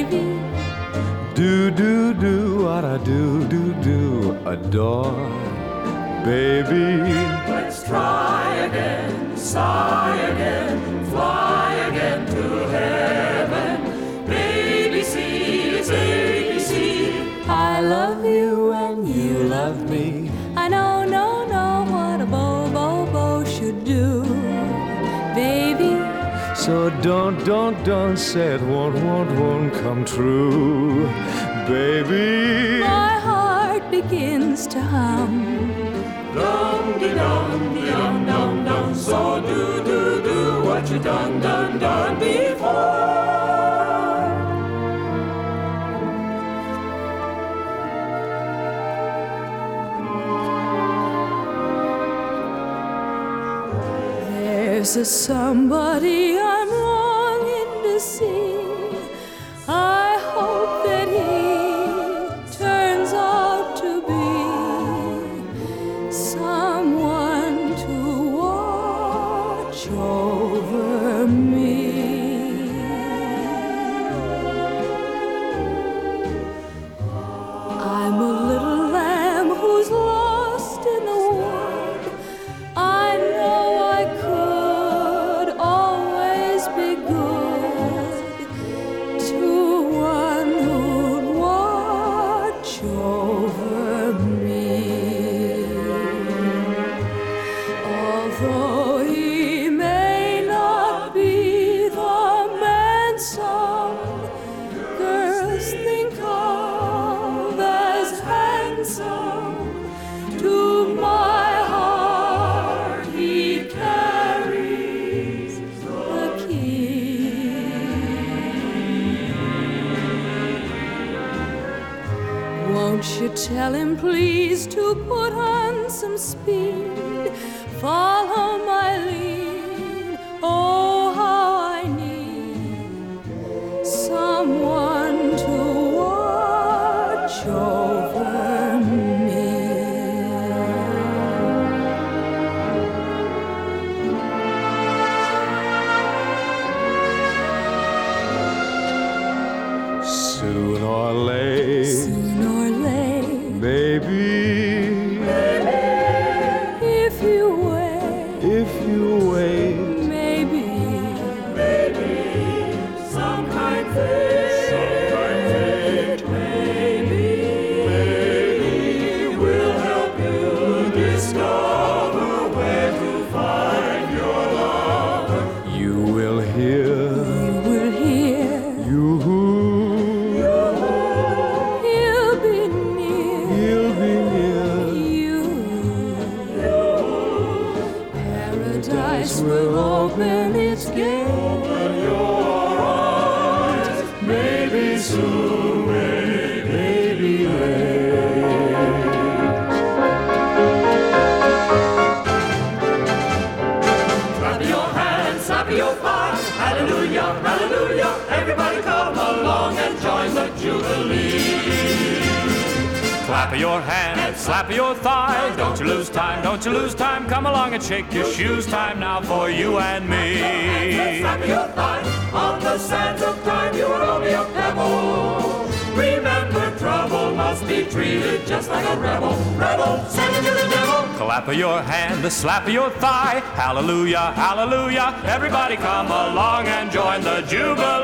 baby. Do what I do adore, baby. Let's try again, sigh again, fly again to heaven. Baby, see, it's ABC. I love you and you love me. I know what a bo should do, baby. So don't say it won't come true, baby. My heart begins to hum. Dum-de-dum-de-dum-dum-dum. So do what you done before. There's a somebody I'm longing to see. I hope that he turns out to be someone to watch over me. I'm a little lamb who's lost in the wood. I know I could always be good to one who'd watch over me. Although he may not be the man some girls think of as handsome, to my heart he carries the key. Won't you tell him please to put on some speed, follow my lead? Oh, how I need someone to watch over me. Soon or late, Soon or late, baby. if you wait, If you wait, maybe Some kind fate, maybe will help you discover where to find your love. you will hear. you will hear. He'll be near. He'll be near. You. Paradise will open its gates. Maybe soon, maybe late. Clap your hands, slap your thighs. Hallelujah, hallelujah. Everybody come along and join the Jubilee. Clap your hands, slap your thighs. Don't you lose time. Come along and shake your shoes. Time now for you and me. Slap your thighs on the sands of time. You are only a pebble. Remember, trouble must be treated just like a rebel. Rebel, send it to the devil. Clap your hand, slap your thigh. Hallelujah, hallelujah. Everybody come along and join the Jubilee.